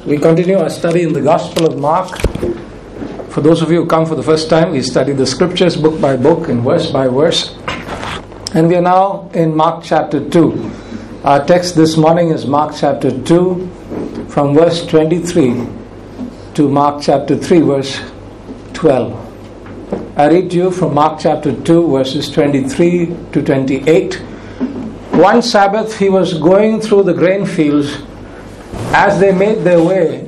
We continue our study in the Gospel of Mark. For those of you who come for the first time, we study the scriptures book by book and verse by verse. And we are now in Mark chapter 2. Our text this morning is Mark chapter 2 from verse 23 to Mark chapter 3 verse 12. I read to you from Mark chapter 2 verses 23 to 28. One Sabbath he was going through the grain fields. As they made their way,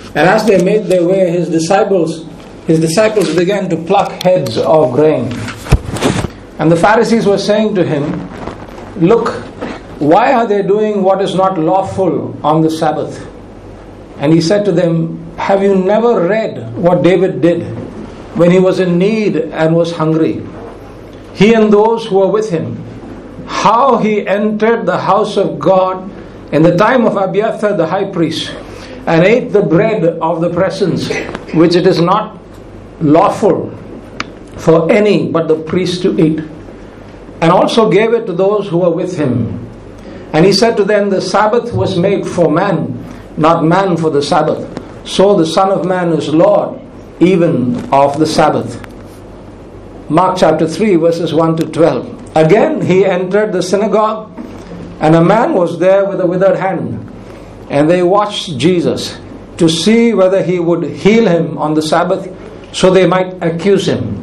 his disciples began to pluck heads of grain. And the Pharisees were saying to him, "Look, why are they doing what is not lawful on the Sabbath?" And he said to them, "Have you never read what David did when he was in need and was hungry? He and those who were with him, how he entered the house of God in the time of Abiathar the high priest, and ate the bread of the presence, which it is not lawful for any but the priest to eat, and also gave it to those who were with him. And he said to them, the Sabbath was made for man, not man for the Sabbath. So the Son of Man is Lord even of the Sabbath." Mark chapter 3 verses 1 to 12. Again he entered the synagogue, and a man was there with a withered hand. And they watched Jesus to see whether he would heal him on the Sabbath, so they might accuse him.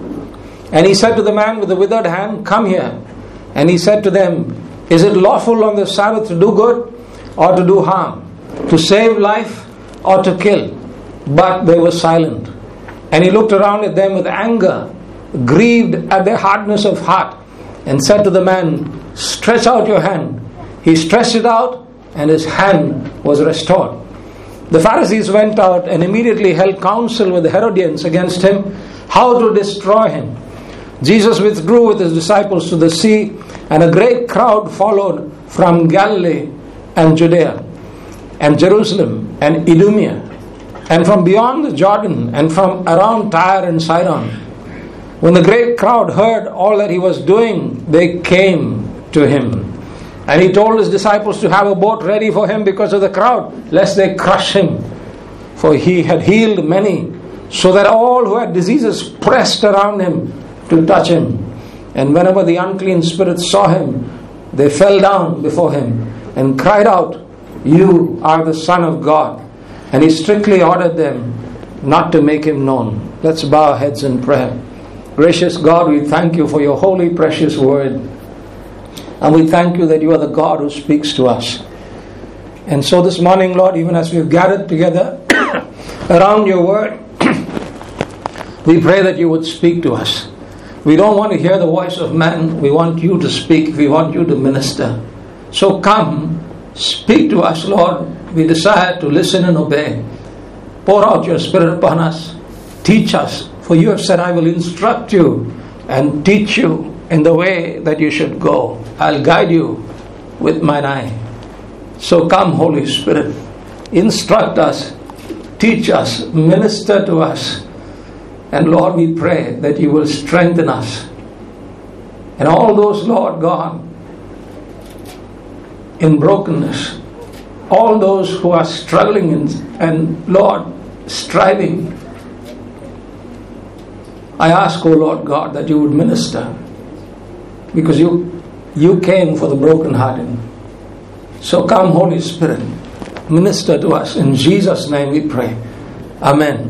And he said to the man with the withered hand, "Come here." And he said to them, "Is it lawful on the Sabbath to do good or to do harm, to save life or to kill?" But they were silent. And he looked around at them with anger, grieved at their hardness of heart, and said to the man, "Stretch out your hand." He stretched it out, and his hand was restored. The Pharisees went out and immediately held counsel with the Herodians against him, how to destroy him. Jesus withdrew with his disciples to the sea, and a great crowd followed from Galilee and Judea and Jerusalem and Idumea, and from beyond the Jordan, and from around Tyre and Sidon. When the great crowd heard all that he was doing, they came to him. And he told his disciples to have a boat ready for him because of the crowd, lest they crush him. For he had healed many, so that all who had diseases pressed around him to touch him. And whenever the unclean spirits saw him, they fell down before him and cried out, "You are the Son of God." And he strictly ordered them not to make him known. Let's bow our heads in prayer. Gracious God, we thank you for your holy, precious word. And we thank you that you are the God who speaks to us. And so this morning, Lord, even as we've gathered together around your word, we pray that you would speak to us. We don't want to hear the voice of man. We want you to speak. We want you to minister. So come, speak to us, Lord. We desire to listen and obey. Pour out your Spirit upon us. Teach us. For you have said, "I will instruct you and teach you in the way that you should go. I'll guide you with mine eye." So come, Holy Spirit. Instruct us. Teach us. Minister to us. And Lord, we pray that you will strengthen us. And all those, Lord God, in brokenness, all those who are struggling and Lord, striving, I ask, O Lord God, that you would minister, because you came for the brokenhearted. So come, Holy Spirit, minister to us. In Jesus' name we pray. Amen.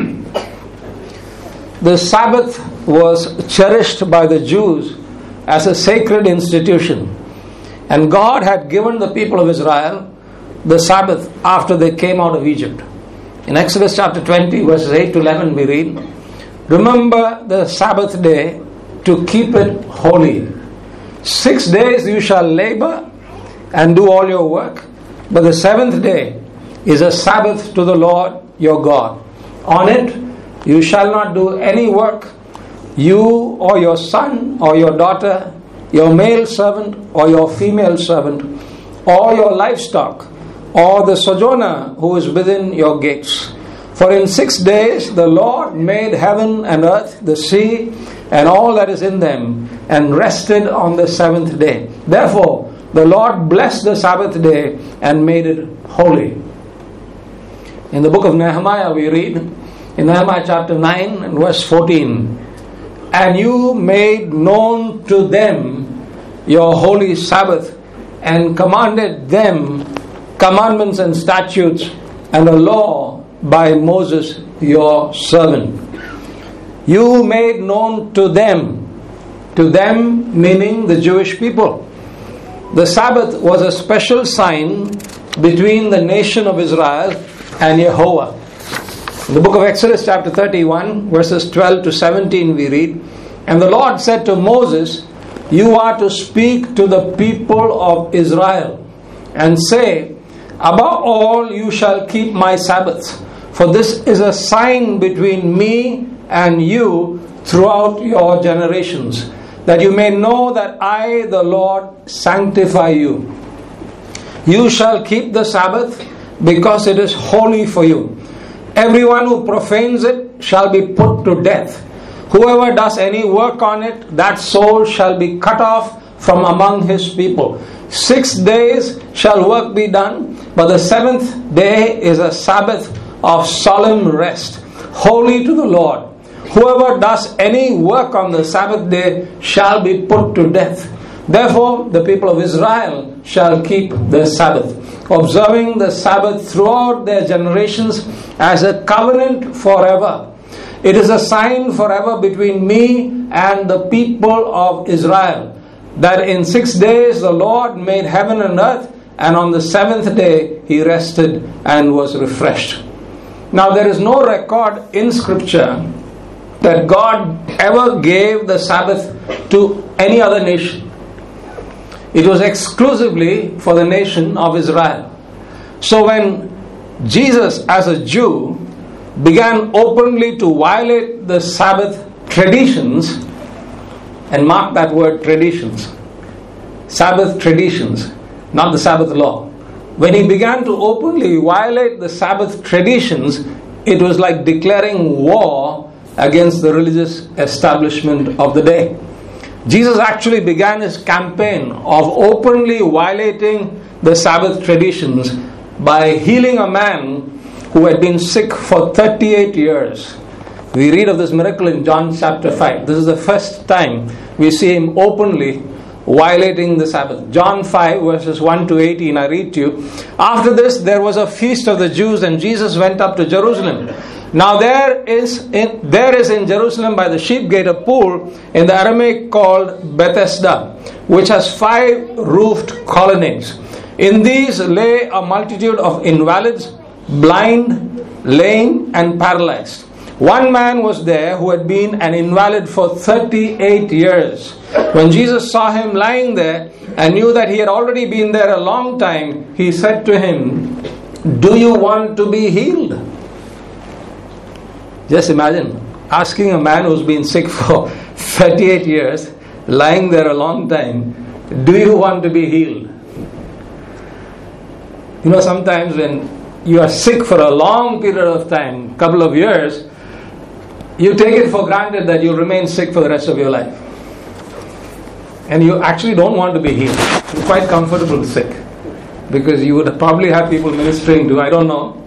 The Sabbath was cherished by the Jews as a sacred institution, and God had given the people of Israel the Sabbath after they came out of Egypt. In Exodus chapter 20 verses 8 to 11 we read, "Remember the Sabbath day to keep it holy. 6 days you shall labor and do all your work, but the seventh day is a Sabbath to the Lord your God. On it you shall not do any work, you or your son or your daughter, your male servant or your female servant, or your livestock, or the sojourner who is within your gates. For in 6 days the Lord made heaven and earth, the sea, and all that is in them, and rested on the seventh day. Therefore the Lord blessed the Sabbath day and made it holy." In the book of Nehemiah we read, in Nehemiah chapter 9 and verse 14, and you made known to them your holy Sabbath, and commanded them commandments and statutes and a law by Moses your servant. You made known to them meaning the Jewish people. The Sabbath was a special sign between the nation of Israel and Jehovah. In the book of Exodus chapter 31 verses 12 to 17 we read, and the Lord said to Moses, you are to speak to the people of Israel and say, above all you shall keep my Sabbaths, for this is a sign between me and you throughout your generations, that you may know that I, the Lord, sanctify you. You shall keep the Sabbath because it is holy for you. Everyone who profanes it shall be put to death. Whoever does any work on it, that soul shall be cut off from among his people. 6 days shall work be done, but the 7th day is a Sabbath of solemn rest, holy to the Lord. Whoever does any work on the Sabbath day shall be put to death. Therefore, the people of Israel shall keep the Sabbath, observing the Sabbath throughout their generations as a covenant forever. It is a sign forever between me and the people of Israel, that in 6 days the Lord made heaven and earth, and on the 7th day he rested and was refreshed. Now there is no record in Scripture that God ever gave the Sabbath to any other nation. It was exclusively for the nation of Israel. So when Jesus as a Jew began openly to violate the Sabbath traditions, and mark that word, traditions, Sabbath traditions, not the Sabbath law. When he began to openly violate the Sabbath traditions, it was like declaring war against the religious establishment of the day. Jesus actually began his campaign of openly violating the Sabbath traditions by healing a man who had been sick for 38 years. We read of this miracle in John chapter 5. This is the first time we see him openly violating the Sabbath. John 5 verses 1 to 18, I read to you. After this there was a feast of the Jews, and Jesus went up to Jerusalem. Now there is in Jerusalem by the sheep gate a pool in the Aramaic called Bethesda, which has 5 roofed colonnades. In these lay a multitude of invalids, blind, lame, and paralyzed. One man was there who had been an invalid for 38 years. When Jesus saw him lying there and knew that he had already been there a long time, he said to him, do you want to be healed? Just imagine asking a man who's been sick for 38 years, lying there a long time, do you want to be healed? You know, sometimes when you are sick for a long period of time, couple of years, you take it for granted that you'll remain sick for the rest of your life. And you actually don't want to be healed. You're quite comfortable sick, because you would probably have people ministering to, I don't know.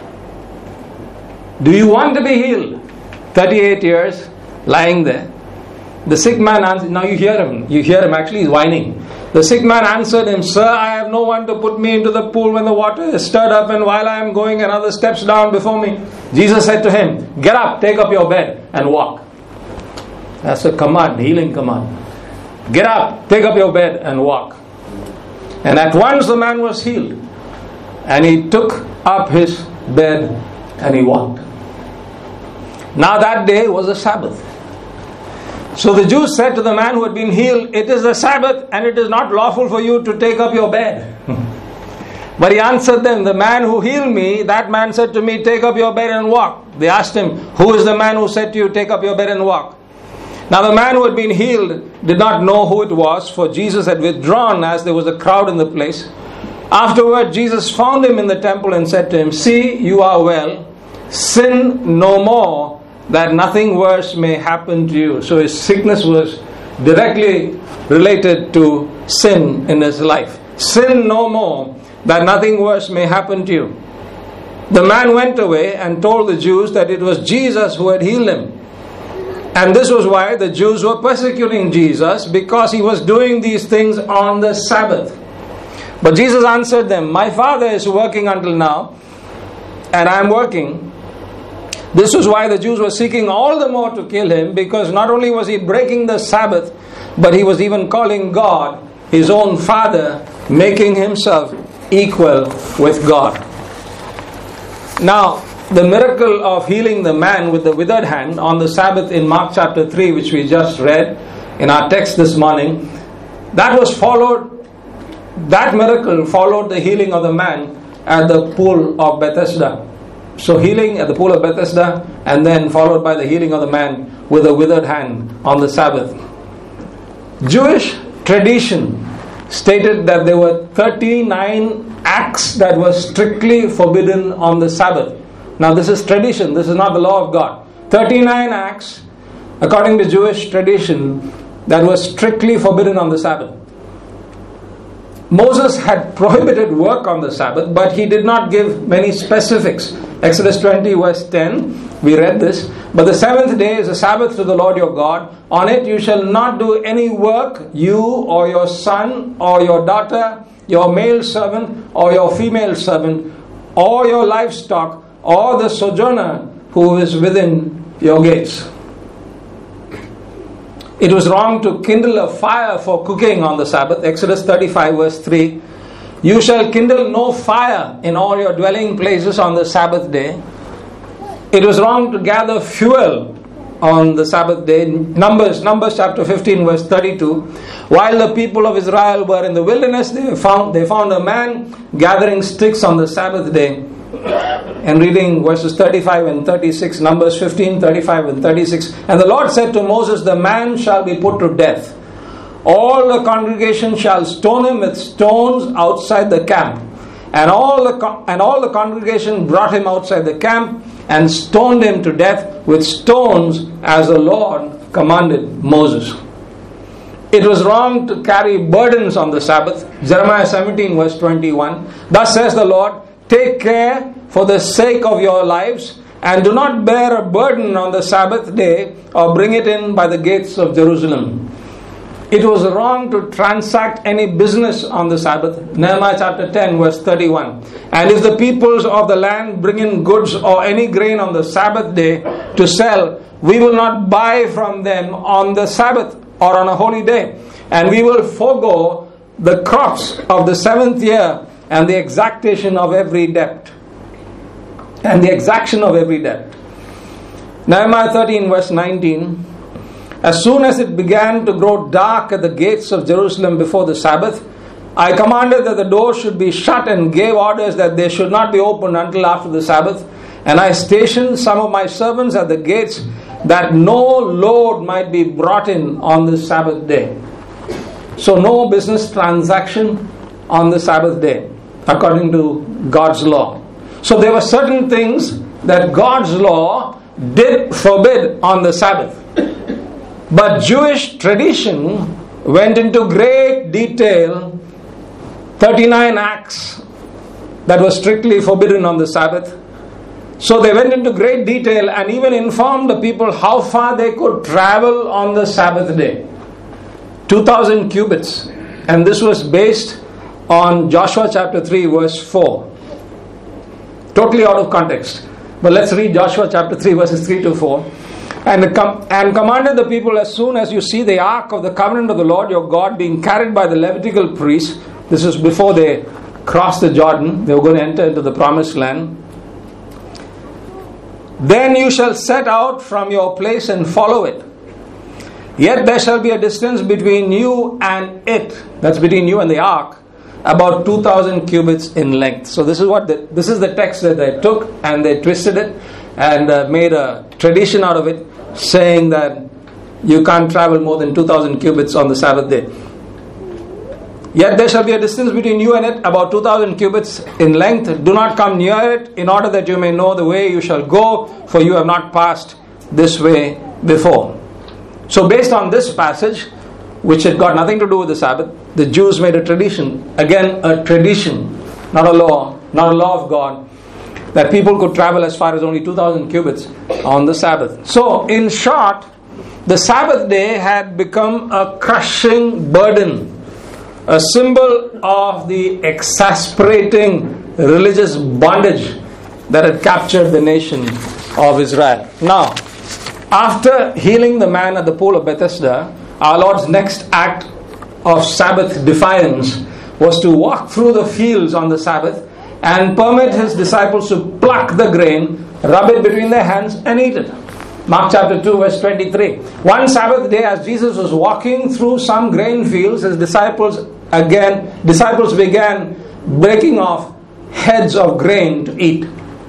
Do you want to be healed? 38 years, lying there. The sick man answered, now you hear him actually, he's whining. The sick man answered him, sir, I have no one to put me into the pool when the water is stirred up, and while I am going another steps down before me. Jesus said to him, get up, take up your bed and walk. That's a command, healing command. Get up, take up your bed and walk. And at once the man was healed, and he took up his bed and he walked. Now that day was a Sabbath. So the Jews said to the man who had been healed, it is the Sabbath and it is not lawful for you to take up your bed. But he answered them, the man who healed me, that man said to me, take up your bed and walk. They asked him, who is the man who said to you, take up your bed and walk? Now the man who had been healed did not know who it was, for Jesus had withdrawn as there was a crowd in the place. Afterward Jesus found him in the temple and said to him, see, you are well, sin no more, that nothing worse may happen to you. So his sickness was directly related to sin in his life. Sin no more, that nothing worse may happen to you. The man went away and told the Jews that it was Jesus who had healed him. And this was why the Jews were persecuting Jesus, because he was doing these things on the Sabbath. But Jesus answered them, "My Father is working until now, and I am working." This was why the Jews were seeking all the more to kill him, because not only was he breaking the Sabbath, but he was even calling God his own Father, making himself equal with God. Now, the miracle of healing the man with the withered hand on the Sabbath in Mark chapter 3, which we just read in our text this morning, that miracle followed the healing of the man at the pool of Bethesda. So healing at the pool of Bethesda, and then followed by the healing of the man with a withered hand on the Sabbath. Jewish tradition stated that there were 39 acts that were strictly forbidden on the Sabbath. Now this is tradition, this is not the law of God. 39 acts, according to Jewish tradition, that were strictly forbidden on the Sabbath. Moses had prohibited work on the Sabbath, but he did not give many specifics. Exodus 20 verse 10, we read this. "But the seventh day is a Sabbath to the Lord your God. On it you shall not do any work, you or your son or your daughter, your male servant or your female servant, or your livestock, or the sojourner who is within your gates." It was wrong to kindle a fire for cooking on the Sabbath. Exodus 35 verse 3. "You shall kindle no fire in all your dwelling places on the Sabbath day." It was wrong to gather fuel on the Sabbath day. Numbers chapter 15 verse 32. "While the people of Israel were in the wilderness, they found a man gathering sticks on the Sabbath day." And reading verses 35 and 36, Numbers 15, 35 and 36. "And the Lord said to Moses, the man shall be put to death. All the congregation shall stone him with stones outside the camp. And all the congregation brought him outside the camp and stoned him to death with stones as the Lord commanded Moses." It was wrong to carry burdens on the Sabbath. Jeremiah 17 verse 21. "Thus says the Lord, take care for the sake of your lives, and do not bear a burden on the Sabbath day or bring it in by the gates of Jerusalem." It was wrong to transact any business on the Sabbath. Nehemiah chapter 10 verse 31. "And if the peoples of the land bring in goods or any grain on the Sabbath day to sell, we will not buy from them on the Sabbath or on a holy day. And we will forego the crops of the 7th year and the exaction of every debt." Nehemiah 13 verse 19. "As soon as it began to grow dark at the gates of Jerusalem before the Sabbath, I commanded that the doors should be shut and gave orders that they should not be opened until after the Sabbath. And I stationed some of my servants at the gates that no load might be brought in on the Sabbath day." So no business transaction on the Sabbath day, according to God's law. So there were certain things that God's law did forbid on the Sabbath. But Jewish tradition went into great detail, 39 acts that were strictly forbidden on the Sabbath. So they went into great detail and even informed the people how far they could travel on the Sabbath day. 2,000 cubits. And this was based on Joshua chapter 3 verse 4. Totally out of context. But let's read Joshua chapter 3 verses 3 to 4. "And commanded the people, as soon as you see the ark of the covenant of the Lord your God being carried by the Levitical priests," this is before they crossed the Jordan, they were going to enter into the promised land, "then you shall set out from your place and follow it. Yet there shall be a distance between you and it," that's between you and the ark, "about 2,000 cubits in length." So this is the text that they took and they twisted it and made a tradition out of it, saying that you can't travel more than 2,000 cubits on the Sabbath day. "Yet there shall be a distance between you and it, about 2,000 cubits in length. Do not come near it, in order that you may know the way you shall go, for you have not passed this way before." So based on this passage, which had got nothing to do with the Sabbath, the Jews made a tradition, again a tradition, not a law of God, that people could travel as far as only 2,000 cubits on the Sabbath. So, in short, the Sabbath day had become a crushing burden, a symbol of the exasperating religious bondage that had captured the nation of Israel. Now, after healing the man at the pool of Bethesda, our Lord's next act of Sabbath defiance was to walk through the fields on the Sabbath and permit his disciples to pluck the grain, rub it between their hands and eat it. Mark chapter 2 verse 23. One Sabbath day, as Jesus was walking through some grain fields, his disciples began breaking off heads of grain to eat.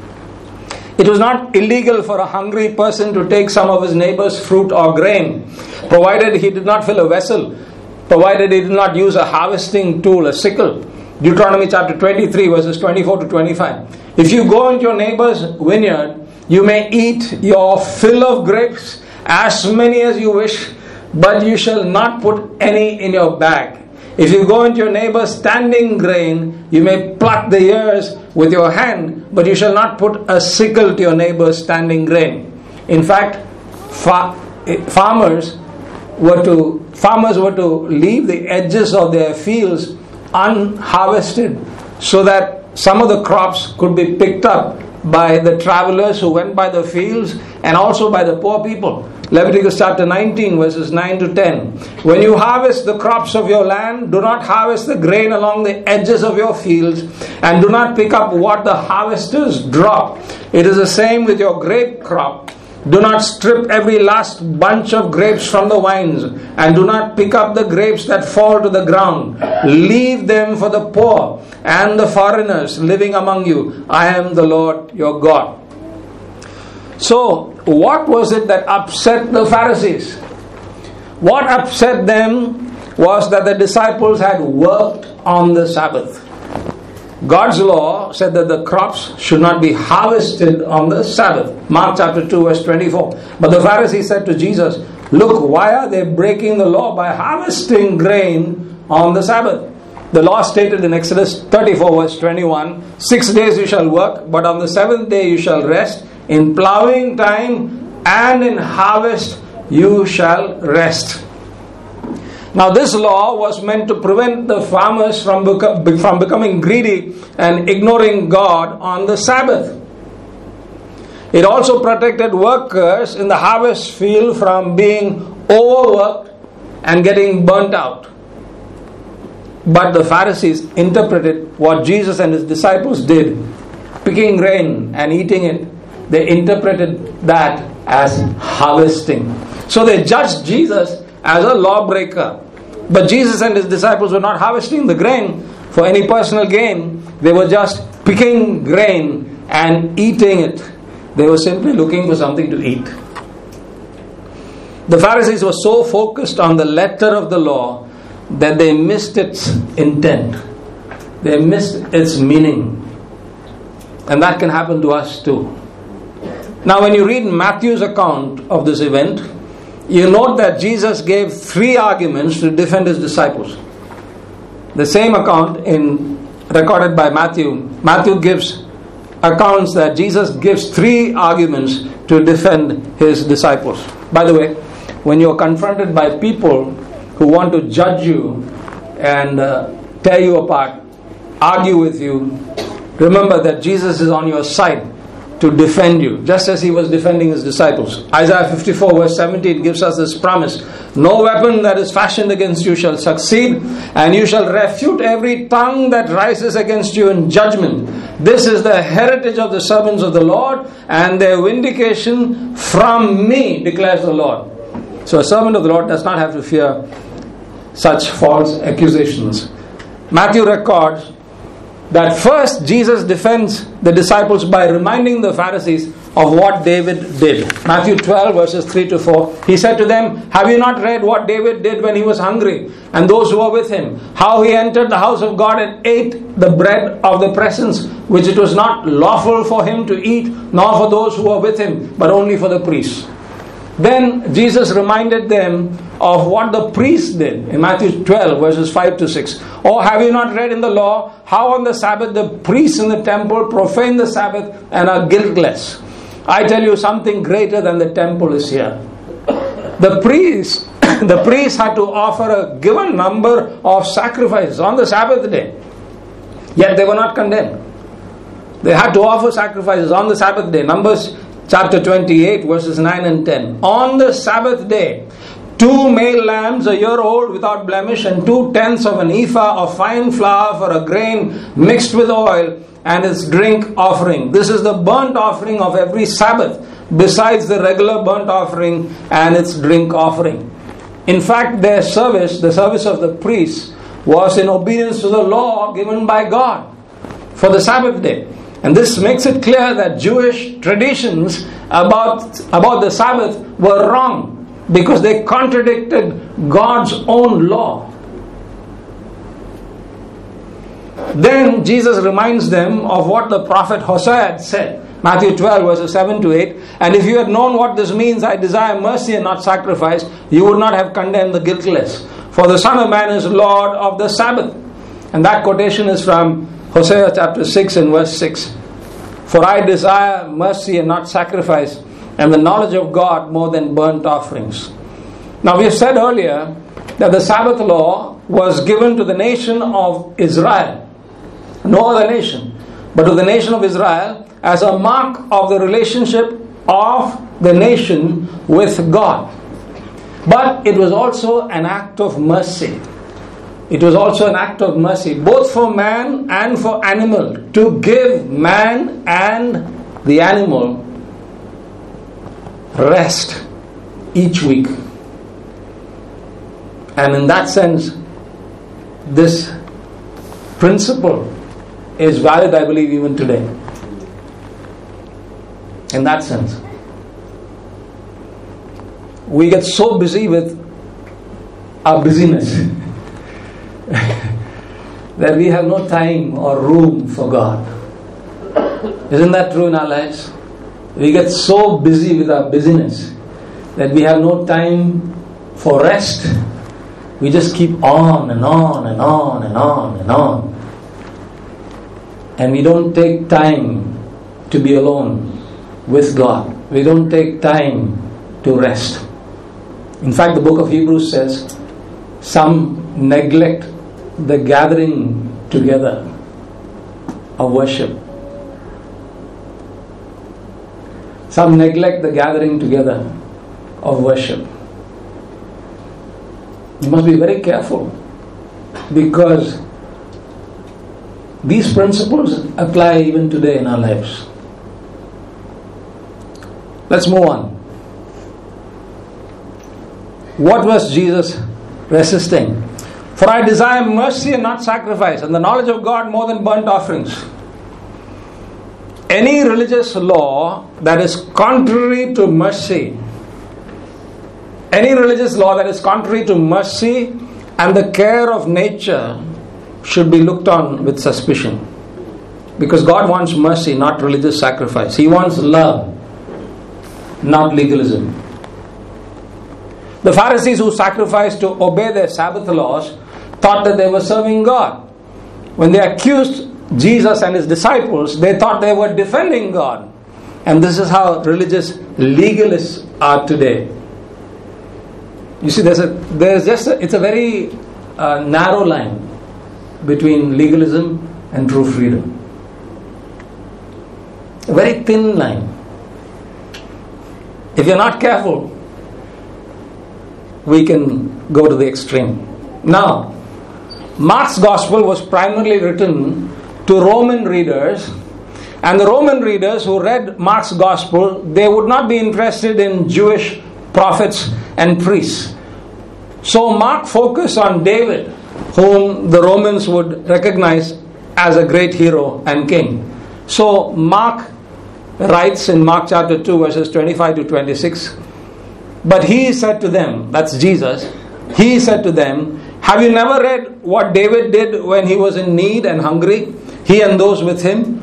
It was not illegal for a hungry person to take some of his neighbor's fruit or grain, provided he did not fill a vessel, provided he did not use a harvesting tool, a sickle. Deuteronomy chapter 23 verses 24 to 25. If you go into your neighbor's vineyard, you may eat your fill of grapes, as many as you wish, but you shall not put any in your bag. If you go into your neighbor's standing grain, you may pluck the ears with your hand, but you shall not put a sickle to your neighbor's standing grain. In fact, farmers were to leave the edges of their fields unharvested so that some of the crops could be picked up by the travelers who went by the fields and also by the poor people. Leviticus chapter 19 verses 9 to 10. When you harvest the crops of your land, do not harvest the grain along the edges of your fields, and do not pick up what the harvesters drop. It is the same with your grape crop. Do not strip every last bunch of grapes from the vines, and do not pick up the grapes that fall to the ground. Leave them for the poor and the foreigners living among you. I am the Lord your God. So, what was it that upset the Pharisees? What upset them was that the disciples had worked on the Sabbath. God's law said that the crops should not be harvested on the Sabbath. Mark chapter 2 verse 24. But the Pharisees said to Jesus, "Look, why are they breaking the law by harvesting grain on the Sabbath?" The law stated in Exodus 34 verse 21, 6 days you shall work, but on the seventh day you shall rest. In plowing time and in harvest you shall rest. Now this law was meant to prevent the farmers from becoming greedy and ignoring God on the Sabbath. It also protected workers in the harvest field from being overworked and getting burnt out. But the Pharisees interpreted what Jesus and his disciples did, picking grain and eating it. They interpreted that as harvesting. So they judged Jesus as a lawbreaker. But Jesus and his disciples were not harvesting the grain for any personal gain. They were just picking grain and eating it. They were simply looking for something to eat. The Pharisees were so focused on the letter of the law that they missed its intent. They missed its meaning. And that can happen to us too. Now when you read Matthew's account of this event, you note that Jesus gave 3 arguments to defend his disciples. The same account recorded by Matthew. Matthew gives accounts that Jesus gives 3 arguments to defend his disciples. By the way, when you are confronted by people who want to judge you and tear you apart, argue with you, remember that Jesus is on your side to defend you, just as he was defending his disciples. Isaiah 54 verse 17 gives us this promise: "No weapon that is fashioned against you shall succeed, and you shall refute every tongue that rises against you in judgment. This is the heritage of the servants of the Lord, and their vindication from me, declares the Lord." So a servant of the Lord does not have to fear such false accusations. Matthew records that first Jesus defends the disciples by reminding the Pharisees of what David did. Matthew 12 verses 3 to 4. He said to them, "Have you not read what David did when he was hungry, and those who were with him? How he entered the house of God and ate the bread of the presence, which it was not lawful for him to eat, nor for those who were with him, but only for the priests." Then Jesus reminded them of what the priests did in Matthew 12 verses 5 to 6. Oh, have you not read in the law how on the Sabbath the priests in the temple profane the Sabbath and are guiltless? I tell you, something greater than the temple is here. The priests had to offer a given number of sacrifices on the Sabbath day. Yet they were not condemned. They had to offer sacrifices on the Sabbath day. Numbers chapter 28 verses 9 and 10. On the Sabbath day, 2 male lambs a year old without blemish and 2/10 of an ephah of fine flour for a grain mixed with oil and its drink offering. This is the burnt offering of every Sabbath, besides the regular burnt offering and its drink offering. In fact, their service, the service of the priests, was in obedience to the law given by God for the Sabbath day. And this makes it clear that Jewish traditions about the Sabbath were wrong, because they contradicted God's own law. Then Jesus reminds them of what the prophet Hosea had said. Matthew 12 verses 7 to 8. And if you had known what this means, I desire mercy and not sacrifice, you would not have condemned the guiltless. For the Son of Man is Lord of the Sabbath. And that quotation is from Hosea chapter 6 and verse 6. For I desire mercy and not sacrifice, and the knowledge of God more than burnt offerings. Now we have said earlier that the Sabbath law was given to the nation of Israel, no other nation, but to the nation of Israel as a mark of the relationship of the nation with God. But it was also an act of mercy. It was also an act of mercy, both for man and for animal, to give man and the animal rest each week. And in that sense, this principle is valid, I believe, even today. In that sense. We get so busy with our busyness that we have no time or room for God. Isn't that true in our lives? We get so busy with our busyness that we have no time for rest. We just keep on and on and on and on and on. And we don't take time to be alone with God. We don't take time to rest. In fact, the book of Hebrews says, some neglect the gathering together of worship. Some neglect the gathering together of worship. You must be very careful, because these principles apply even today in our lives. Let's move on. What was Jesus resisting? For I desire mercy and not sacrifice, and the knowledge of God more than burnt offerings. Any religious law that is contrary to mercy, any religious law that is contrary to mercy and the care of nature should be looked on with suspicion. Because God wants mercy, not religious sacrifice. He wants love, not legalism. The Pharisees who sacrificed to obey their Sabbath laws thought that they were serving God. When they accused Jesus and his disciples, they thought they were defending God. And this is how religious legalists are today. You see, it's a very narrow line between legalism and true freedom. A very thin line. If you're not careful, we can go to the extreme. Now, Mark's Gospel was primarily written to Roman readers, and the Roman readers who read Mark's Gospel, they would not be interested in Jewish prophets and priests. So Mark focused on David, whom the Romans would recognize as a great hero and king. So Mark writes in Mark chapter 2 verses 25 to 26, but he said to them, that's Jesus, he said to them, have you never read what David did when he was in need and hungry, he and those with him,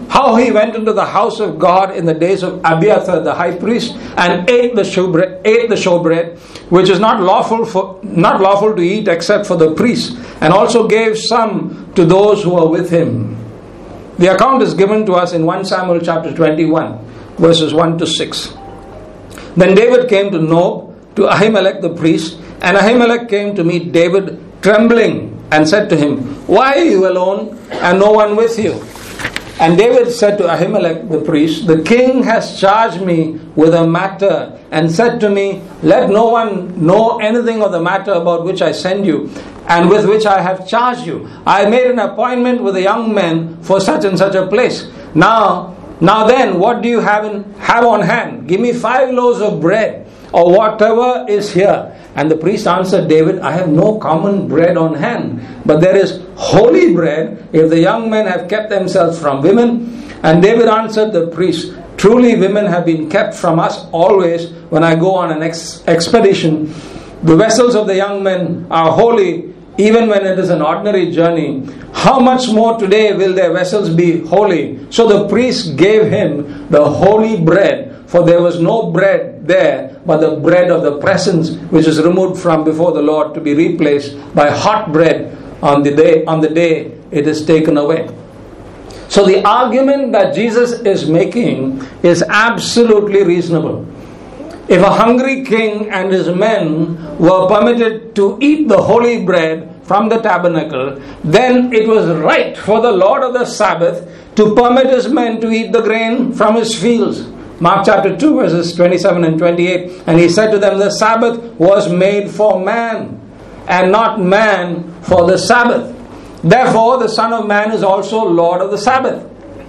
how he went into the house of God in the days of Abiathar the high priest and ate the showbread, which is not lawful to eat except for the priests, and also gave some to those who were with him. The account is given to us in 1 Samuel chapter 21, verses 1 to 6. Then David came to Nob, to Ahimelech the priest, and Ahimelech came to meet David trembling and said to him, "Why are you alone and no one with you?" And David said to Ahimelech the priest, "The king has charged me with a matter and said to me, 'Let no one know anything of the matter about which I send you and with which I have charged you. I made an appointment with the young men for such and such a place. Now then, what do you have on hand? Give me 5 loaves of bread or whatever is here." And the priest answered David, "I have no common bread on hand, but there is holy bread if the young men have kept themselves from women." And David answered the priest, "Truly women have been kept from us always when I go on an expedition. The vessels of the young men are holy even when it is an ordinary journey. How much more today will their vessels be holy?" So the priest gave him the holy bread, for there was no bread there but the bread of the presence, which is removed from before the Lord to be replaced by hot bread on the day it is taken away. So the argument that Jesus is making is absolutely reasonable. If a hungry king and his men were permitted to eat the holy bread from the tabernacle, then it was right for the Lord of the Sabbath to permit his men to eat the grain from his fields. Mark chapter 2 verses 27 and 28. And he said to them, "The Sabbath was made for man, and not man for the Sabbath. Therefore the Son of Man is also Lord of the Sabbath."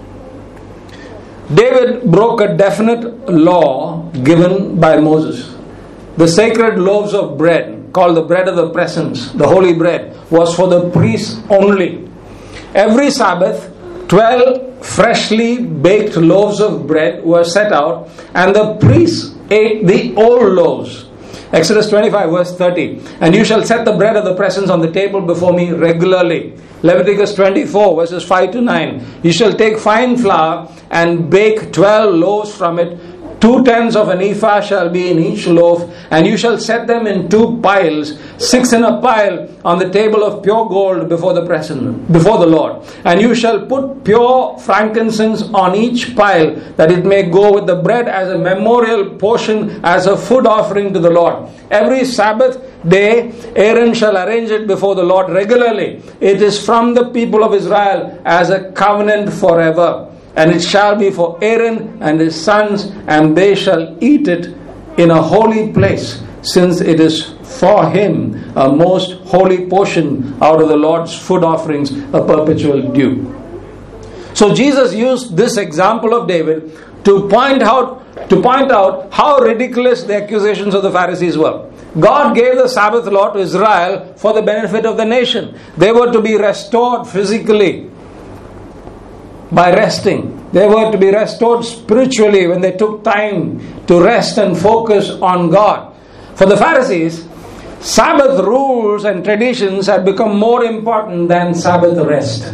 David broke a definite law given by Moses. The sacred loaves of bread, called the bread of the presence, the holy bread, was for the priests only. Every Sabbath, 12 freshly baked loaves of bread were set out, and the priests ate the old loaves. Exodus 25 verse 30. "And you shall set the bread of the presence on the table before me regularly." Leviticus 24 verses 5 to 9. "You shall take fine flour and bake 12 loaves from it. 2/10 of an ephah shall be in each loaf, and you shall set them in 2 piles, 6 in a pile on the table of pure gold before the Lord. And you shall put pure frankincense on each pile, that it may go with the bread as a memorial portion, as a food offering to the Lord. Every Sabbath day Aaron shall arrange it before the Lord regularly. It is from the people of Israel as a covenant forever. And it shall be for Aaron and his sons, and they shall eat it in a holy place, since it is for him a most holy portion out of the Lord's food offerings, a perpetual due." So Jesus used this example of David to point out how ridiculous the accusations of the Pharisees were. God gave the Sabbath law to Israel for the benefit of the nation. They were to be restored physically by resting. They were to be restored spiritually when they took time to rest and focus on God. For the Pharisees, Sabbath rules and traditions had become more important than Sabbath rest.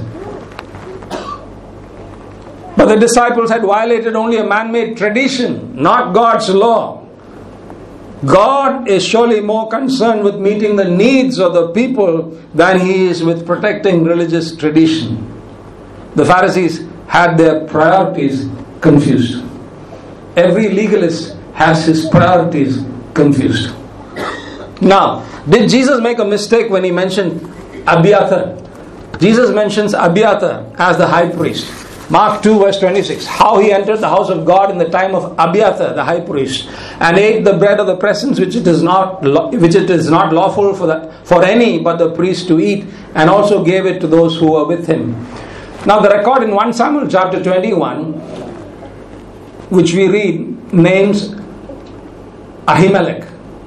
But the disciples had violated only a man-made tradition, not God's law. God is surely more concerned with meeting the needs of the people than he is with protecting religious tradition. The Pharisees had their priorities confused. Every legalist has his priorities confused. Now, did Jesus make a mistake when he mentioned Abiathar? Jesus mentions Abiathar as the high priest. Mark 2 verse 26. How he entered the house of God in the time of Abiathar, the high priest, and ate the bread of the presence, which it is not lawful for any but the priest to eat, and also gave it to those who were with him. Now the record in 1 Samuel chapter 21, which we read, names Ahimelech.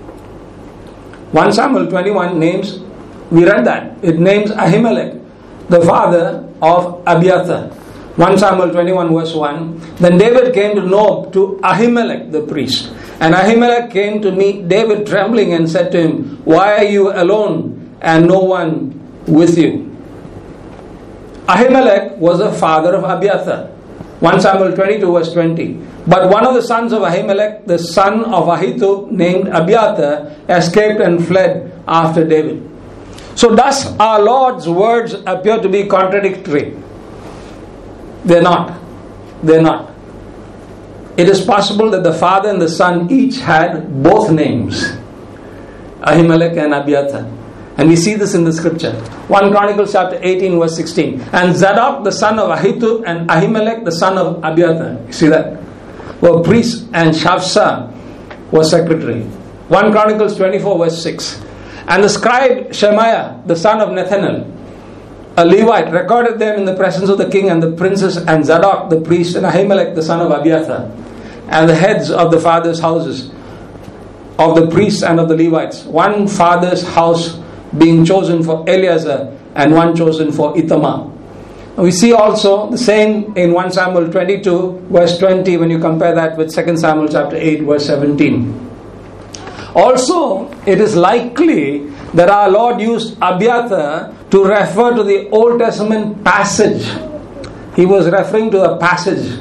1 Samuel 21 names, we read that, it names Ahimelech, the father of Abiathar. 1 Samuel 21 verse 1. Then David came to Nob to Ahimelech the priest. And Ahimelech came to meet David trembling and said to him, "Why are you alone and no one with you?" Ahimelech was the father of Abiathar. 1 Samuel 22 verse 20. But one of the sons of Ahimelech, the son of Ahitub, named Abiathar, escaped and fled after David. So does our Lord's words appear to be contradictory? They're not. They're not. It is possible that the father and the son each had both names, Ahimelech and Abiathar. And we see this in the scripture. 1 Chronicles chapter 18 verse 16. And Zadok the son of Ahitub and Ahimelech the son of Abiathar, you see that, were priests, and Shavsha was secretary. 1 Chronicles 24 verse 6. And the scribe Shemaiah the son of Nethanel, a Levite, recorded them in the presence of the king and the princes, and Zadok the priest, and Ahimelech the son of Abiathar, and the heads of the fathers' houses of the priests and of the Levites, one father's house being chosen for Eleazar and one chosen for Ithamar. We see also the same in 1 Samuel 22 verse 20 when you compare that with 2 Samuel chapter 8 verse 17. Also, it is likely that our Lord used Abiathar to refer to the Old Testament passage. He was referring to a passage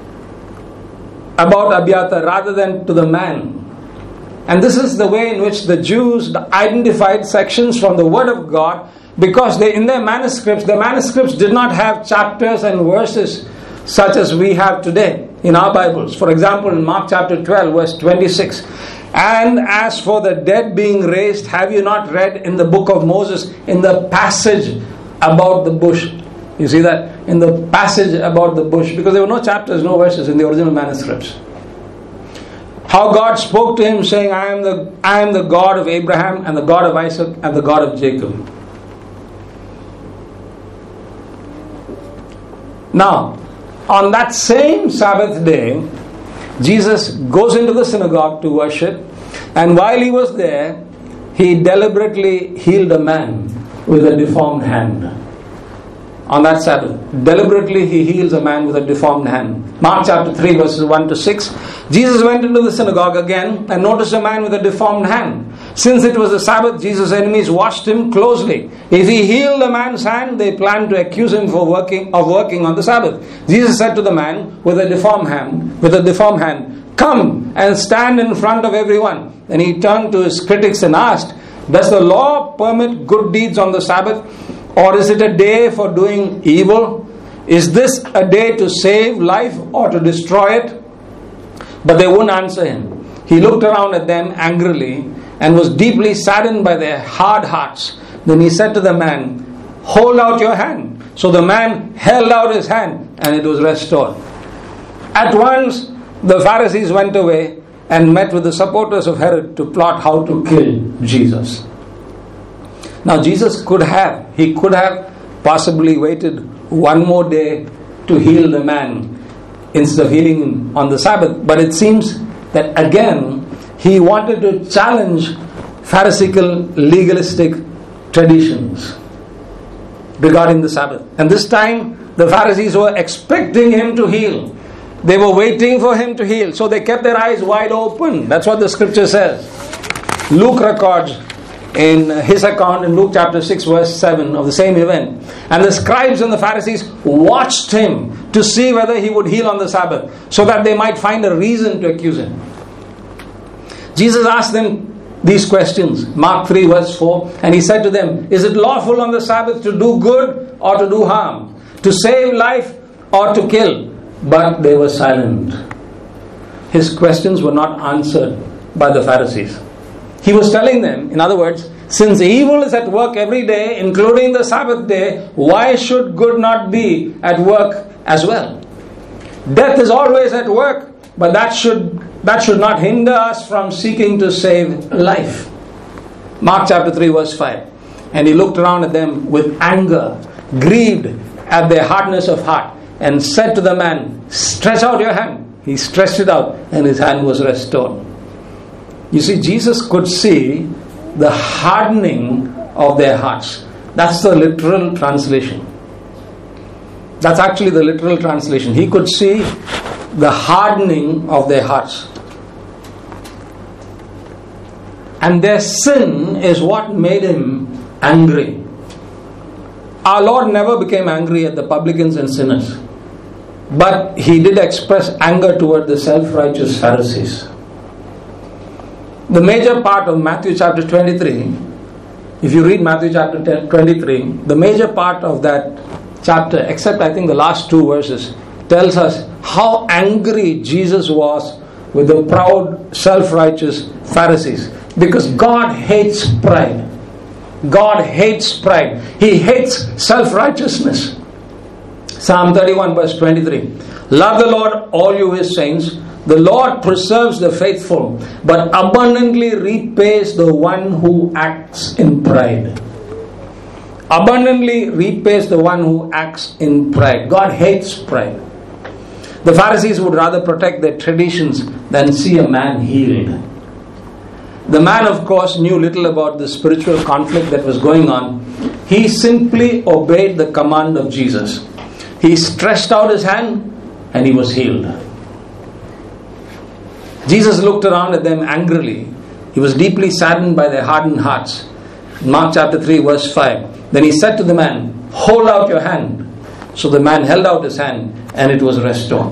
about Abiathar rather than to the man. And this is the way in which the Jews identified sections from the Word of God, because in their manuscripts did not have chapters and verses such as we have today in our Bibles. For example, in Mark chapter 12 verse 26, and as for the dead being raised, have you not read in the book of Moses, in the passage about the bush? You see that? In the passage about the bush, because there were no chapters, no verses in the original manuscripts. How God spoke to him saying, I am the God of Abraham and the God of Isaac and the God of Jacob. Now, on that same Sabbath day, Jesus goes into the synagogue to worship, and while he was there, he deliberately healed a man with a deformed hand. On that Sabbath, deliberately he heals a man with a deformed hand. Mark chapter 3 verses 1 to 6. Jesus went into the synagogue again and noticed a man with a deformed hand. Since it was the Sabbath, Jesus' enemies watched him closely. If he healed the man's hand, they planned to accuse him of working on the Sabbath. Jesus said to the man with a deformed hand, come and stand in front of everyone. Then he turned to his critics and asked, does the law permit good deeds on the Sabbath? Or is it a day for doing evil? Is this a day to save life or to destroy it? But they wouldn't answer him. He looked around at them angrily and was deeply saddened by their hard hearts. Then he said to the man, hold out your hand. So the man held out his hand and it was restored. At once the Pharisees went away and met with the supporters of Herod to plot how to kill Jesus. Now Jesus could have possibly waited one more day to heal the man instead of healing him on the Sabbath. But it seems that again he wanted to challenge Pharisaical legalistic traditions regarding the Sabbath. And this time the Pharisees were expecting him to heal. They were waiting for him to heal. So they kept their eyes wide open. That's what the scripture says. Luke records in his account in Luke chapter 6 verse 7 of the same event. And the scribes and the Pharisees watched him to see whether he would heal on the Sabbath, so that they might find a reason to accuse him. Jesus asked them these questions. Mark 3 verse 4. And he said to them, is it lawful on the Sabbath to do good or to do harm? To save life or to kill? But they were silent. His questions were not answered by the Pharisees. He was telling them, in other words, since evil is at work every day, including the Sabbath day, why should good not be at work as well? Death is always at work, but that should not hinder us from seeking to save life. Mark chapter 3 verse 5. And he looked around at them with anger, grieved at their hardness of heart, and said to the man, stretch out your hand. He stretched it out and his hand was restored. You see, Jesus could see the hardening of their hearts. That's the literal translation. That's actually the literal translation. He could see the hardening of their hearts. And their sin is what made him angry. Our Lord never became angry at the publicans and sinners. But he did express anger toward the self-righteous Pharisees. The major part of Matthew chapter 23, if you read Matthew chapter 23, the major part of that chapter, except I think the last 2 verses, tells us how angry Jesus was with the proud, self-righteous Pharisees. Because God hates pride. God hates pride. He hates self-righteousness. Psalm 31 verse 23. Love the Lord, all you His saints. The Lord preserves the faithful, but abundantly repays the one who acts in pride. Abundantly repays the one who acts in pride. God hates pride. The Pharisees would rather protect their traditions than see a man healed. The man, of course, knew little about the spiritual conflict that was going on. He simply obeyed the command of Jesus. He stretched out his hand and he was healed. Jesus looked around at them angrily. He was deeply saddened by their hardened hearts. Mark chapter 3 verse 5. Then he said to the man, hold out your hand. So the man held out his hand and it was restored.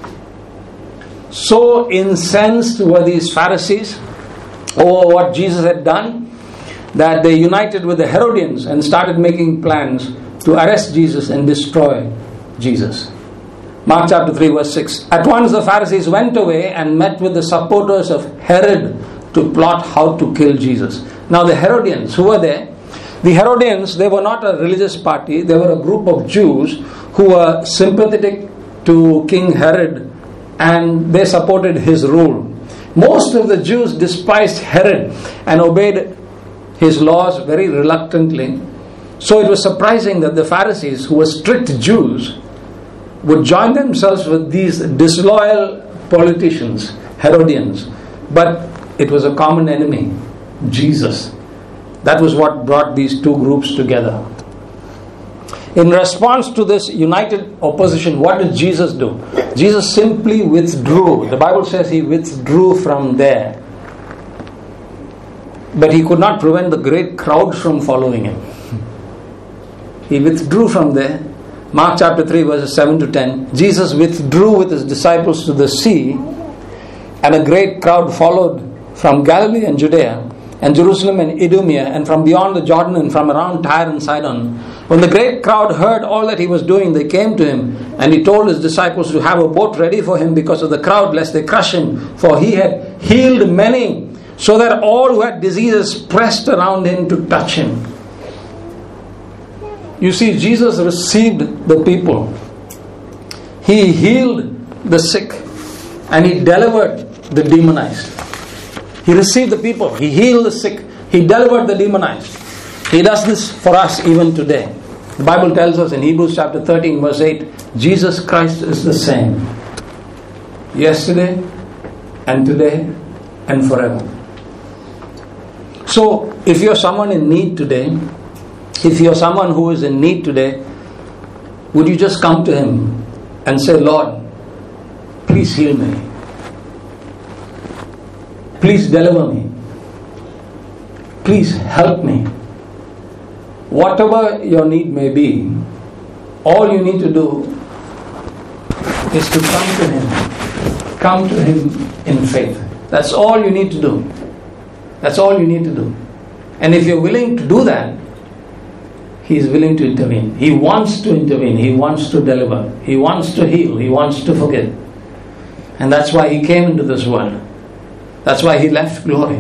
So incensed were these Pharisees over what Jesus had done, that they united with the Herodians and started making plans to arrest Jesus and destroy Jesus. Mark chapter 3 verse 6. At once the Pharisees went away and met with the supporters of Herod to plot how to kill Jesus. Now the Herodians, who were there? The Herodians, they were not a religious party. They were a group of Jews who were sympathetic to King Herod and they supported his rule. Most of the Jews despised Herod and obeyed his laws very reluctantly. So it was surprising that the Pharisees, who were strict Jews, would join themselves with these disloyal politicians, Herodians. But it was a common enemy, Jesus. That was what brought these two groups together. In response to this united opposition, what did Jesus do? Jesus simply withdrew. The Bible says he withdrew from there. But he could not prevent the great crowd from following him. He withdrew from there. Mark chapter 3 verses 7 to 10. Jesus withdrew with his disciples to the sea, and a great crowd followed from Galilee and Judea and Jerusalem and Idumea and from beyond the Jordan and from around Tyre and Sidon. When the great crowd heard all that he was doing, they came to him, and he told his disciples to have a boat ready for him because of the crowd, lest they crush him. For he had healed many, so that all who had diseases pressed around him to touch him. You see, Jesus received the people. He healed the sick and he delivered the demonized. He received the people. He healed the sick. He delivered the demonized. He does this for us even today. The Bible tells us in Hebrews chapter 13 verse 8, Jesus Christ is the same yesterday and today and forever. So if you're someone in need today, if you're someone who is in need today, would you just come to him and say, Lord, please heal me. Please deliver me. Please help me. Whatever your need may be, all you need to do is to come to him. Come to him in faith. That's all you need to do. That's all you need to do. And if you're willing to do that, he is willing to intervene. He wants to intervene. He wants to deliver. He wants to heal. He wants to forgive. And that's why he came into this world. That's why he left glory.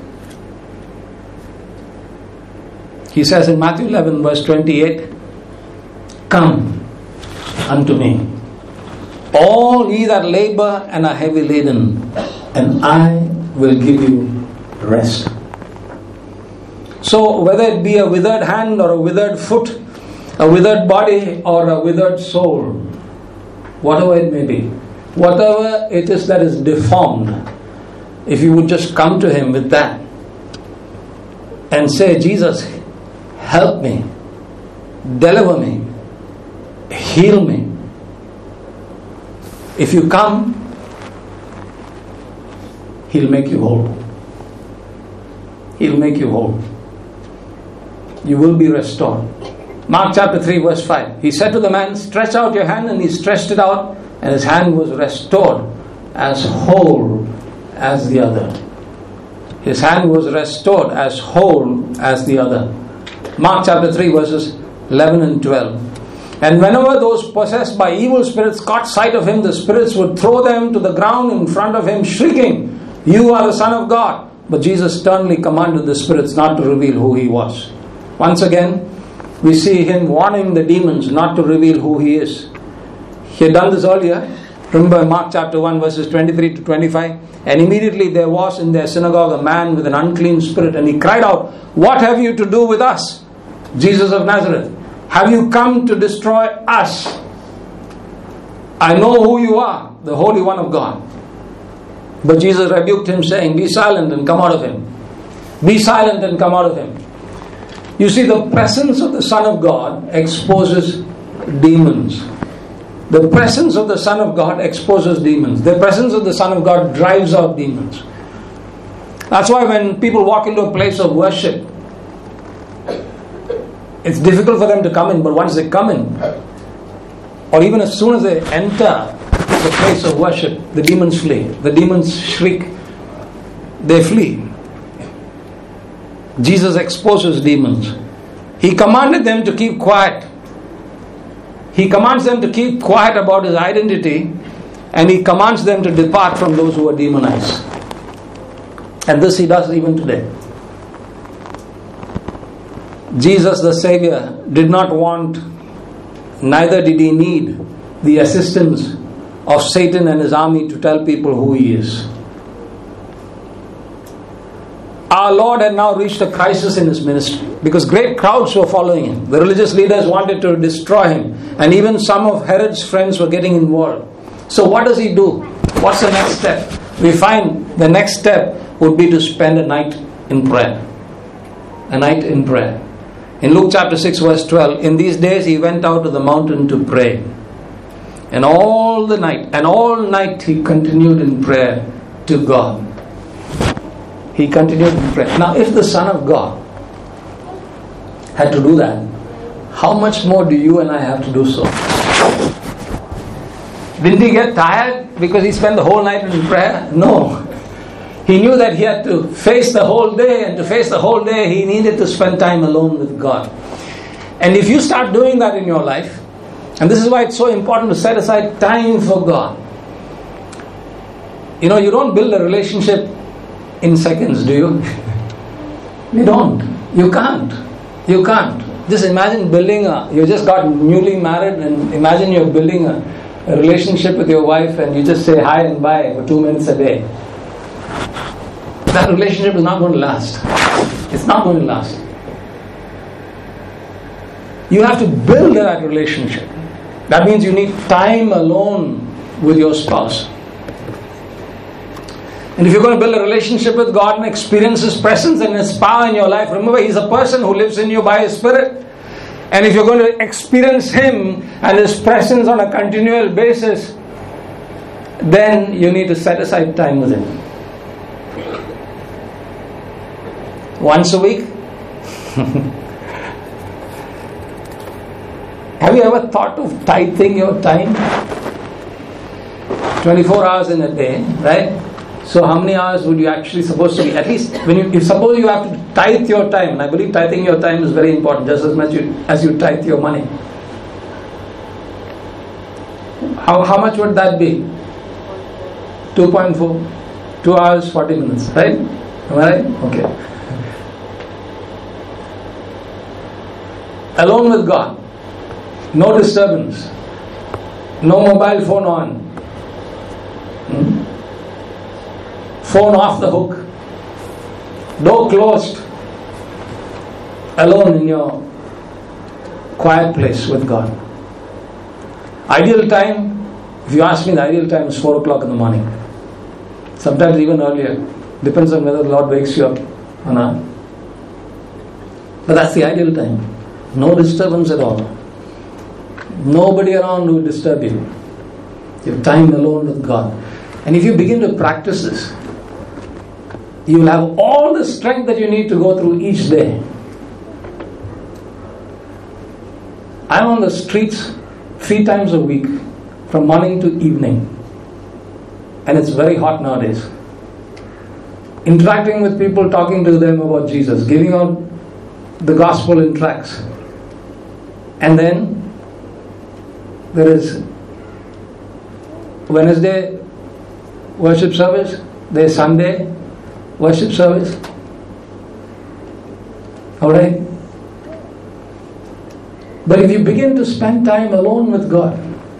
He says in Matthew 11 verse 28, come unto me, all ye that labor and are heavy laden, and I will give you rest. So whether it be a withered hand or a withered foot, a withered body or a withered soul, whatever it may be, whatever it is that is deformed, if you would just come to him with that and say, Jesus, help me, deliver me, heal me. If you come, he'll make you whole. He'll make you whole. You will be restored. Mark chapter 3 verse 5. He said to the man, stretch out your hand, and he stretched it out, and his hand was restored as whole as the other. His hand was restored as whole as the other. Mark chapter 3 verses 11 and 12. And whenever those possessed by evil spirits caught sight of him, the spirits would throw them to the ground in front of him, shrieking, "You are the Son of God." But Jesus sternly commanded the spirits not to reveal who he was. Once again, we see him warning the demons not to reveal who he is. He had done this earlier. Remember Mark chapter 1 verses 23 to 25. And immediately there was in their synagogue a man with an unclean spirit, and he cried out, "What have you to do with us, Jesus of Nazareth? Have you come to destroy us? I know who you are, the Holy One of God." But Jesus rebuked him, saying, "Be silent and come out of him. Be silent and come out of him." You see, the presence of the Son of God exposes demons. The presence of the Son of God exposes demons. The presence of the Son of God drives out demons. That's why when people walk into a place of worship, it's difficult for them to come in, but once they come in, or even as soon as they enter the place of worship, the demons flee. The demons shriek. They flee. Jesus exposes demons. He commanded them to keep quiet. He commands them to keep quiet about his identity, and he commands them to depart from those who are demonized. And this he does even today. Jesus the Savior did not want, neither did he need, the assistance of Satan and his army to tell people who he is. Our Lord had now reached a crisis in his ministry because great crowds were following him. The religious leaders wanted to destroy him, and even some of Herod's friends were getting involved. So what does he do? What's the next step? We find the next step would be to spend a night in prayer. A night in prayer. In Luke chapter 6 verse 12, in these days he went out to the mountain to pray. And all night he continued in prayer to God. He continued in prayer. Now, if the Son of God had to do that, how much more do you and I have to do so? Didn't he get tired because he spent the whole night in prayer? No. He knew that he had to face the whole day, and to face the whole day, he needed to spend time alone with God. And if you start doing that in your life, and this is why it's so important to set aside time for God. You know, you don't build a relationship in seconds, do you? You don't. You can't. You can't. Just imagine you just got newly married, and imagine you're building a relationship with your wife, and you just say hi and bye for 2 minutes a day. That relationship is not going to last. It's not going to last. You have to build that relationship. That means you need time alone with your spouse. And if you're going to build a relationship with God and experience His presence and His power in your life, remember He's a person who lives in you by His Spirit. And if you're going to experience Him and His presence on a continual basis, then you need to set aside time with Him. Once a week? Have you ever thought of tithing your time? 24 hours in a day, right? So how many hours would you actually supposed to be? At least when you suppose you have to tithe your time, and I believe tithing your time is very important, just as much as you tithe your money. How much would that be? 2.4. 2 hours 40 minutes, right? Am I right? Okay. Alone with God. No disturbance. No mobile phone on. Phone off the hook. Door closed. Alone in your quiet place with God. Ideal time, if you ask me, the ideal time is 4 o'clock in the morning. Sometimes even earlier. Depends on whether the Lord wakes you up or not. But that's the ideal time. No disturbance at all. Nobody around will disturb you. You have time alone with God. And if you begin to practice this, you will have all the strength that you need to go through each day. I'm on the streets 3 times a week from morning to evening. And it's very hot nowadays. Interacting with people, talking to them about Jesus, giving out the gospel in tracts. And then there is Wednesday worship service, there's Sunday worship service. Alright? But if you begin to spend time alone with God,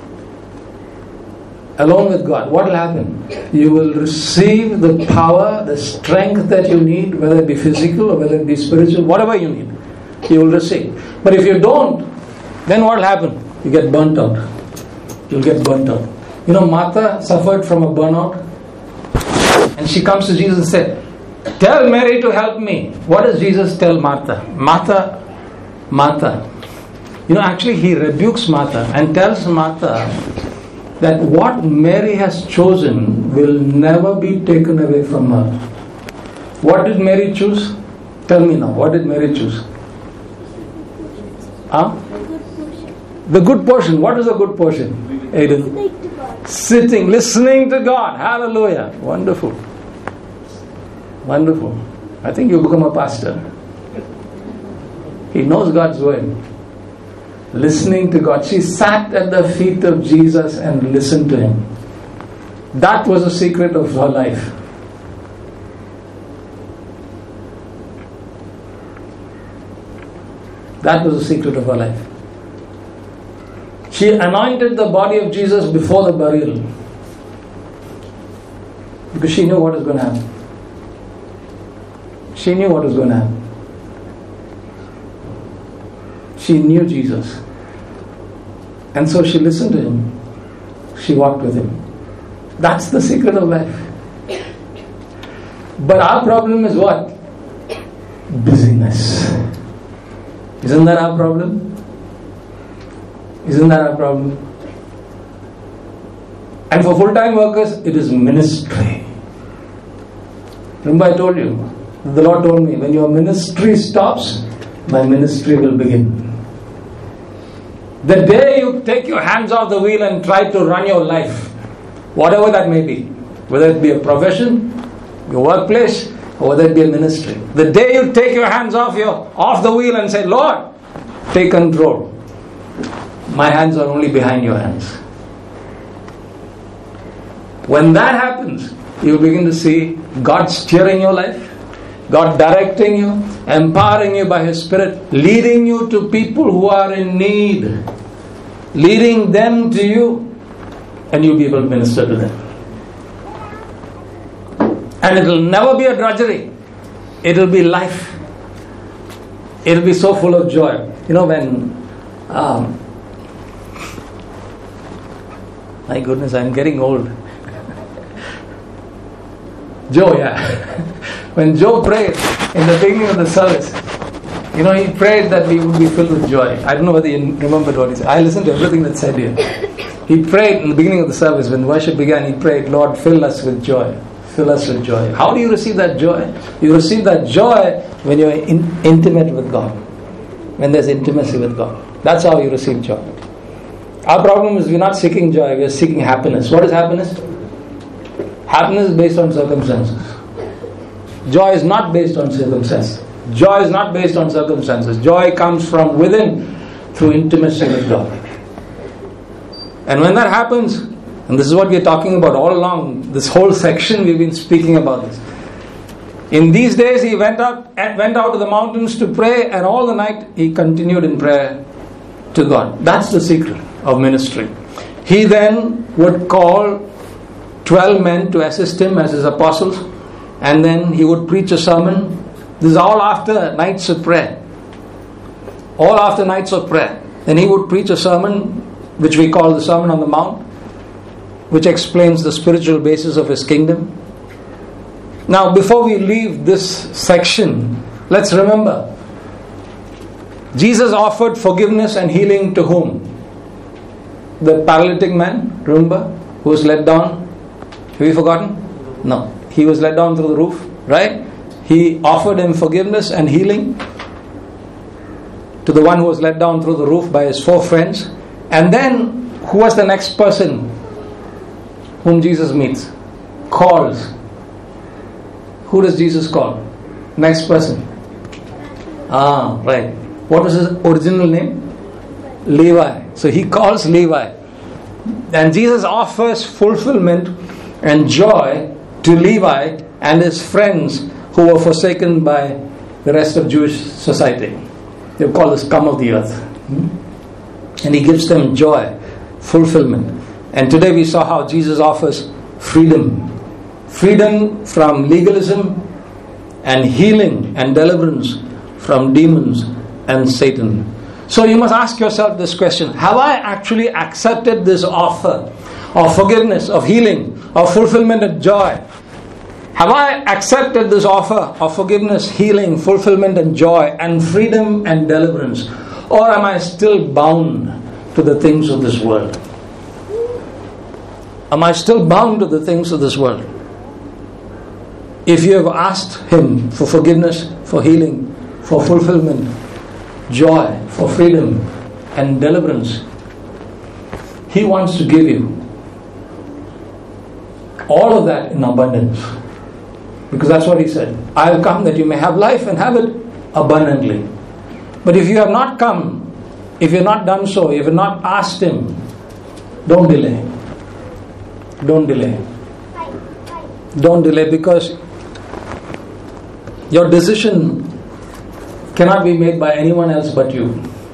what will happen? You will receive the power, the strength that you need, whether it be physical or whether it be spiritual, whatever you need, you will receive. But if you don't, then what will happen? You get burnt out. You'll get burnt out. You know, Martha suffered from a burnout, and she comes to Jesus and said, "Tell Mary to help me." What does Jesus tell Martha? Martha. You know, actually he rebukes Martha and tells Martha that what Mary has chosen will never be taken away from her. What did Mary choose? Tell me now, what did Mary choose? The good portion. What is a good portion? Aiden. Sitting, listening to God. Hallelujah. Wonderful. I think you become a pastor. He knows God's word. Listening to God. She sat at the feet of Jesus and listened to Him. That was the secret of her life. That was the secret of her life. She anointed the body of Jesus before the burial, because she knew what was going to happen. She knew what was going to happen. She knew Jesus. And so she listened to Him. She walked with Him. That's the secret of life. But our problem is what? Busyness. Isn't that our problem? Isn't that our problem? And for full-time workers, it is ministry. Remember I told you, the Lord told me, when your ministry stops, my ministry will begin. The day you take your hands off the wheel and try to run your life, whatever that may be, whether it be a profession, your workplace, or whether it be a ministry, the day you take your hands off the wheel and say, "Lord, take control. My hands are only behind your hands." When that happens, you begin to see God steering your life, God directing you, empowering you by His Spirit, leading you to people who are in need, leading them to you, and you'll be able to minister to them. And it will never be a drudgery. It will be life. It will be so full of joy. You know, when my goodness, I'm getting old. Joe, when Joe prayed in the beginning of the service, you know, he prayed that we would be filled with joy. I don't know whether you remembered what he said. I listened to everything that's said here. He prayed in the beginning of the service, when worship began, he prayed, "Lord, fill us with joy. Fill us with joy." How do you receive that joy? You receive that joy when you're intimate with God. When there's intimacy with God. That's how you receive joy. Our problem is we're not seeking joy, we're seeking happiness. What is happiness? Happiness is based on circumstances. Joy is not based on circumstances. Joy is not based on circumstances. Joy comes from within through intimacy with God. And when that happens, and this is what we're talking about all along, this whole section we've been speaking about this. In these days he went out to the mountains to pray, and all the night he continued in prayer to God. That's the secret of ministry. He then would call 12 men to assist him as his apostles, and then he would preach a sermon. This is all after nights of prayer. All after nights of prayer. Then he would preach a sermon, which we call the Sermon on the Mount, which explains the spiritual basis of his kingdom. Now, before we leave this section, let's remember, Jesus offered forgiveness and healing to whom? The paralytic man, remember, who was let down. Have you forgotten? No. He was let down through the roof, right? He offered him forgiveness and healing to the one who was let down through the roof by his 4 friends. And then, Who was the next person whom Jesus meets? Calls. Who does Jesus call? Next person. Right. What was his original name? Levi. So he calls Levi. And Jesus offers fulfillment and joy to Levi and his friends who were forsaken by the rest of Jewish society. They call the scum of the earth. And he gives them joy, fulfillment. And today we saw how Jesus offers freedom. Freedom from legalism and healing and deliverance from demons and Satan. So you must ask yourself this question: have I actually accepted this offer of forgiveness, of healing, of fulfillment and joy? Have I accepted this offer of forgiveness, healing, fulfillment and joy, and freedom and deliverance? Or am I still bound to the things of this world? Am I still bound to the things of this world? If you have asked Him for forgiveness, for healing, for fulfillment, joy, for freedom and deliverance, He wants to give you all of that in abundance. Because that's what He said. I have come that you may have life and have it abundantly. But if you have not come, if you have not done so, if you have not asked Him, don't delay. Don't delay. Don't delay, because your decision cannot be made by anyone else but you.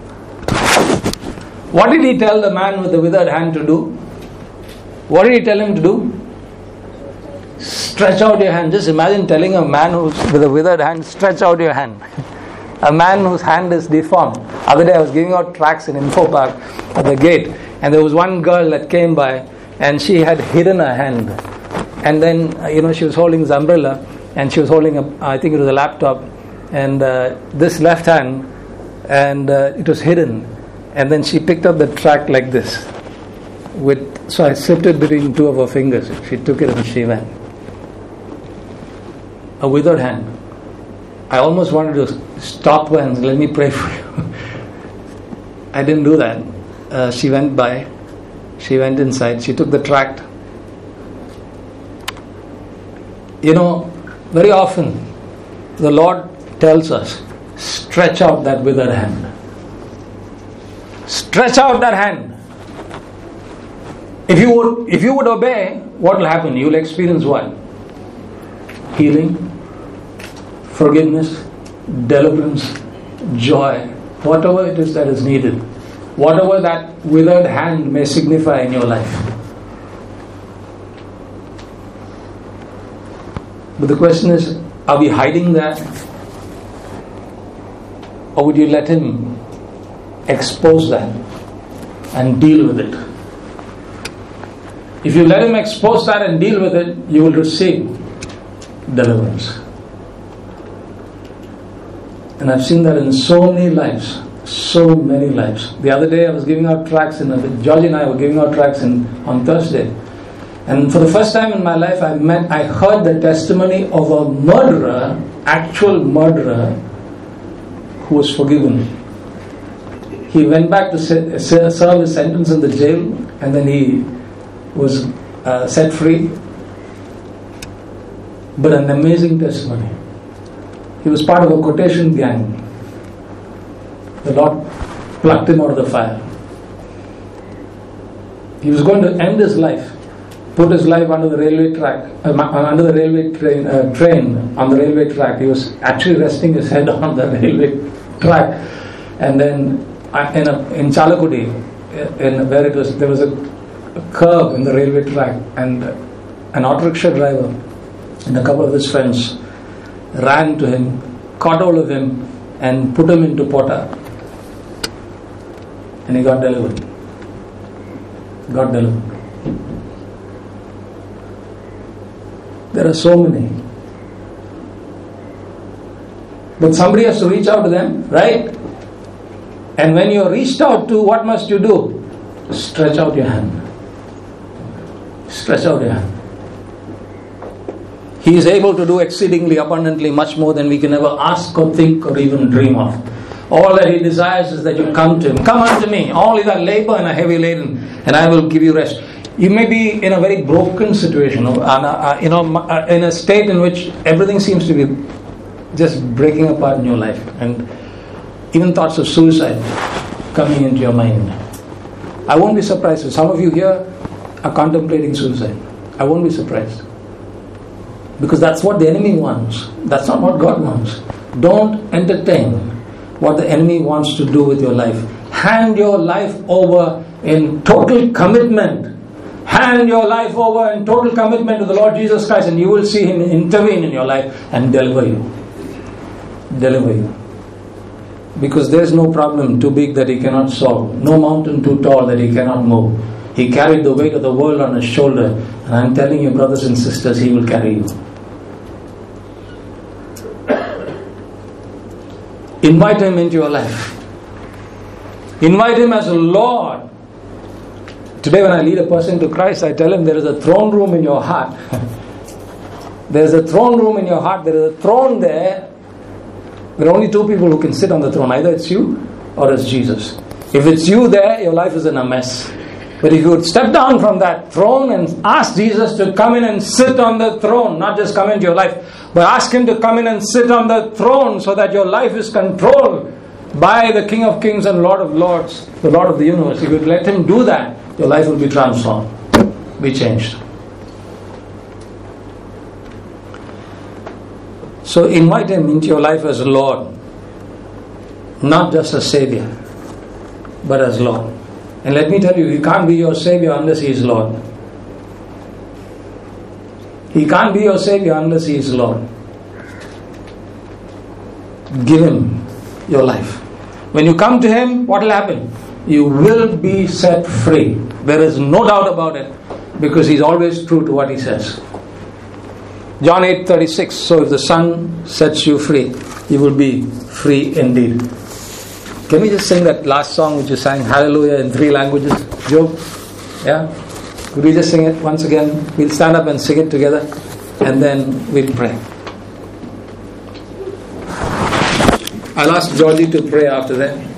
What did He tell the man with the withered hand to do? What did He tell him to do? Stretch out your hand. Just imagine telling a man who's with a withered hand, stretch out your hand. A man whose hand is deformed. Other day I was giving out tracts in Info Park at the gate, and there was one girl that came by and she had hidden her hand. And then, she was holding this umbrella and she was holding I think it was a laptop, and this left hand, and it was hidden. And then she picked up the tract like this. So I slipped it between two of her fingers. She took it and she went. A withered hand. I almost wanted to stop her and let me pray for you. I didn't do that. She went by. She went inside. She took the tract. Very often the Lord tells us, stretch out that withered hand. Stretch out that hand. If you would obey, what will happen? You will experience what? Healing, forgiveness, deliverance, joy, whatever it is that is needed, whatever that withered hand may signify in your life. But the question is, are we hiding that? Or would you let Him expose that and deal with it? If you let Him expose that and deal with it, you will receive deliverance. And I've seen that in so many lives. So many lives. The other day I was giving out tracts, George and I were giving out tracts on Thursday. And for the first time in my life I heard the testimony of a murderer, actual murderer, who was forgiven. He went back to serve his sentence in the jail, and then he was set free. But an amazing testimony. He was part of a quotation gang. The Lord plucked him out of the fire. He was going to end his life, put his life under the railway track, under the railway train on the railway track. He was actually resting his head on the railway track, and then in Chalakudi, where there was a curve in the railway track, and an auto rickshaw driver and a couple of his friends ran to him, caught hold of him, and put him into Pota, and he got delivered. There are so many. But somebody has to reach out to them, right? And when you are reached out to, what must you do? Stretch out your hand. Stretch out your hand. He is able to do exceedingly abundantly much more than we can ever ask or think or even dream of. All that He desires is that you come to Him. Come unto me, all ye that labor and are heavy laden, and I will give you rest. You may be in a very broken situation, in a state in which everything seems to be just breaking apart in your life, and even thoughts of suicide coming into your mind. I won't be surprised if some of you here are contemplating suicide. I won't be surprised. Because that's what the enemy wants. That's not what God wants. Don't entertain what the enemy wants to do with your life. Hand your life over in total commitment. Hand your life over in total commitment to the Lord Jesus Christ, and you will see Him intervene in your life and deliver you. Deliver you. Because there is no problem too big that He cannot solve. No mountain too tall that He cannot move. He carried the weight of the world on His shoulder. And I'm telling you, brothers and sisters, He will carry you. Invite Him into your life. Invite Him as a Lord. Today when I lead a person to Christ, I tell him there is a throne room in your heart. There is a throne room in your heart. There is a throne there. There are only two people who can sit on the throne. Either it's you or it's Jesus. If it's you there, your life is in a mess. But if you would step down from that throne and ask Jesus to come in and sit on the throne, not just come into your life, but ask Him to come in and sit on the throne so that your life is controlled by the King of Kings and Lord of Lords, the Lord of the universe. If you would let Him do that, your life will be transformed, be changed. So invite Him into your life as Lord, not just as Savior, but as Lord. And let me tell you, He can't be your Savior unless He is Lord. He can't be your Savior unless He is Lord. Give Him your life. When you come to Him, what will happen? You will be set free. There is no doubt about it, because He's always true to what He says. John 8:36. So if the Son sets you free, you will be free indeed. Can we just sing that last song which you sang, Hallelujah, in 3 languages? Joe? Yeah? Could we just sing it once again? We'll stand up and sing it together, and then we'll pray. I'll ask Georgie to pray after that.